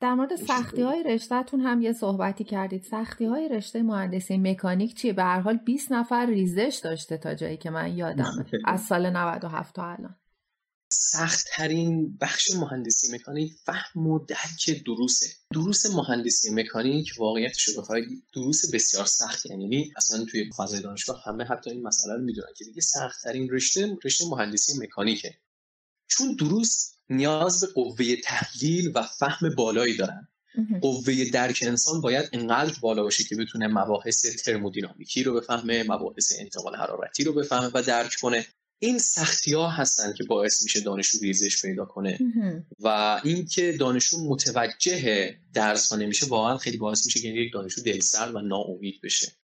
در مورد سختی‌های رشته‌تون هم یه صحبتی کردید. سختی‌های رشته مهندسی مکانیک چیه؟ به هر حال 20 نفر ریزش داشته تا جایی که من یادمه از سال 97 تا الان. سخت ترین بخش مهندسی مکانیک فهم و درک دروس مهندسی مکانیک واقعیتش رو بخواید دروس بسیار سخت، یعنی اصلا توی فضای دانشگاه همه حتی این مسئله رو میدونن که دیگه سخت ترین رشته مهندسی مکانیکه، چون دروس نیاز به قوه تحلیل و فهم بالایی دارن. قوه درک انسان باید انقدر بالا باشه که بتونه مباحث ترمودینامیکی رو بفهمه، مباحث انتقال حرارتی رو بفهمه و درک کنه. این سختی‌ها هستن که باعث میشه دانشجو ریزش پیدا کنه و این که دانشجو متوجه درس ها نمیشه واقعا خیلی باعث میشه که یک دانشجو دلسرد و ناامید بشه.